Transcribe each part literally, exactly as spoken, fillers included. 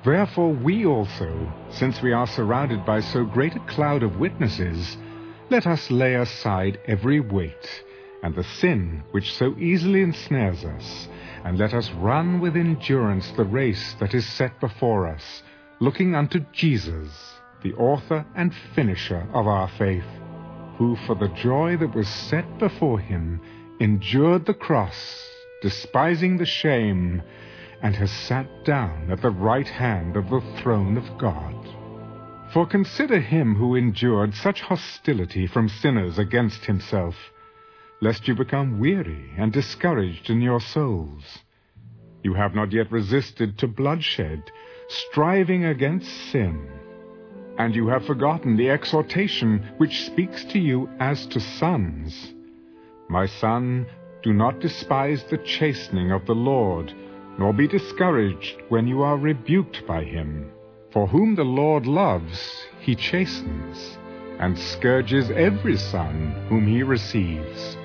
Therefore we also, since we are surrounded by so great a cloud of witnesses, let us lay aside every weight, and the sin which so easily ensnares us, and let us run with endurance the race that is set before us, looking unto Jesus, the author and finisher of our faith, who for the joy that was set before him endured the cross, despising the shame, and has sat down at the right hand of the throne of God. For consider him who endured such hostility from sinners against himself, lest you become weary and discouraged in your souls. You have not yet resisted to bloodshed, striving against sin. And you have forgotten the exhortation which speaks to you as to sons. My son, do not despise the chastening of the Lord, nor be discouraged when you are rebuked by him. For whom the Lord loves, he chastens, and scourges every son whom he receives.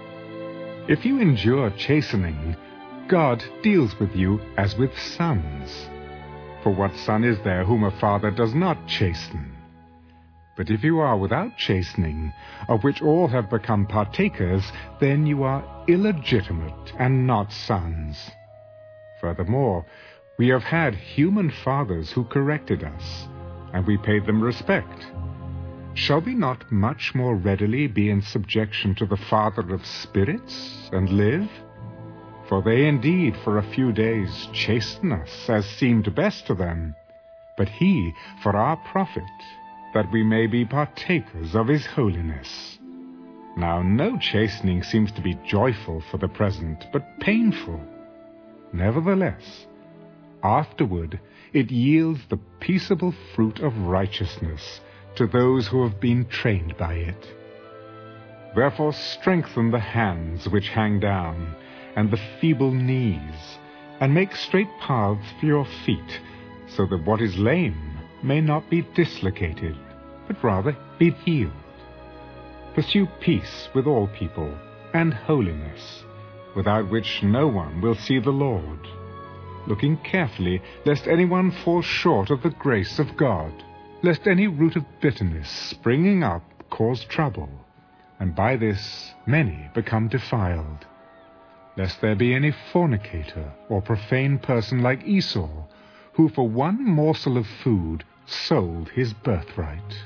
If you endure chastening, God deals with you as with sons. For what son is there whom a father does not chasten? But if you are without chastening, of which all have become partakers, then you are illegitimate and not sons. Furthermore, we have had human fathers who corrected us, and we paid them respect. Shall we not much more readily be in subjection to the Father of spirits, and live? For they indeed for a few days chasten us, as seemed best to them, but he for our profit, that we may be partakers of his holiness. Now no chastening seems to be joyful for the present, but painful. Nevertheless, afterward it yields the peaceable fruit of righteousness to those who have been trained by it. Therefore strengthen the hands which hang down, and the feeble knees, and make straight paths for your feet, so that what is lame may not be dislocated, but rather be healed. Pursue peace with all people, and holiness, without which no one will see the Lord, looking carefully lest anyone fall short of the grace of God, lest any root of bitterness springing up cause trouble, and by this many become defiled, lest there be any fornicator or profane person like Esau, who for one morsel of food sold his birthright.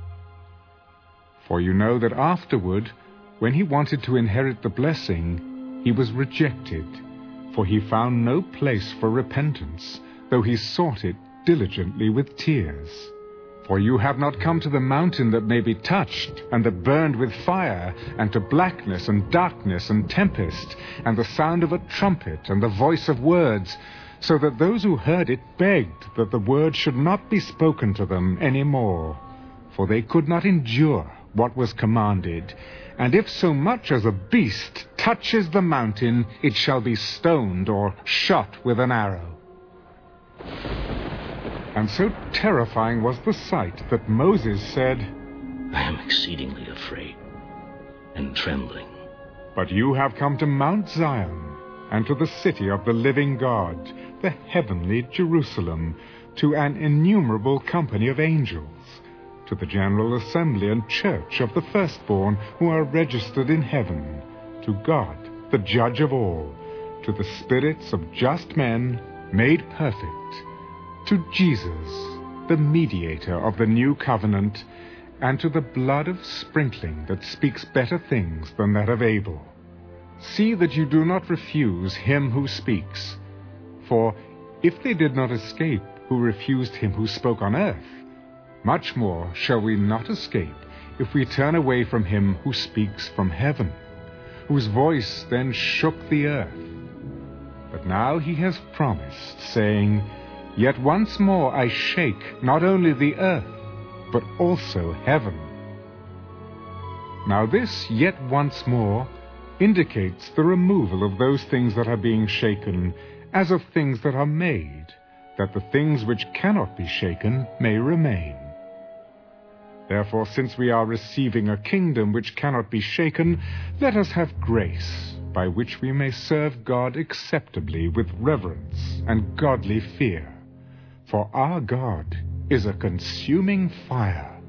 For you know that afterward, when he wanted to inherit the blessing, he was rejected, for he found no place for repentance, though he sought it diligently with tears. For you have not come to the mountain that may be touched, and that burned with fire, and to blackness and darkness and tempest, and the sound of a trumpet and the voice of words, so that those who heard it begged that the word should not be spoken to them any more, for they could not endure what was commanded. And if so much as a beast touches the mountain, it shall be stoned or shot with an arrow. And so terrifying was the sight that Moses said, I am exceedingly afraid and trembling. But you have come to Mount Zion, and to the city of the living God, the heavenly Jerusalem, to an innumerable company of angels, to the general assembly and church of the firstborn who are registered in heaven, to God, the judge of all, to the spirits of just men made perfect, to Jesus, the mediator of the new covenant, and to the blood of sprinkling that speaks better things than that of Abel. See that you do not refuse him who speaks. For if they did not escape who refused him who spoke on earth, much more shall we not escape if we turn away from him who speaks from heaven, whose voice then shook the earth. But now he has promised, saying, Yet once more I shake not only the earth, but also heaven. Now this yet once more indicates the removal of those things that are being shaken, as of things that are made, that the things which cannot be shaken may remain. Therefore, since we are receiving a kingdom which cannot be shaken, let us have grace, by which we may serve God acceptably with reverence and godly fear, For our God is a consuming fire.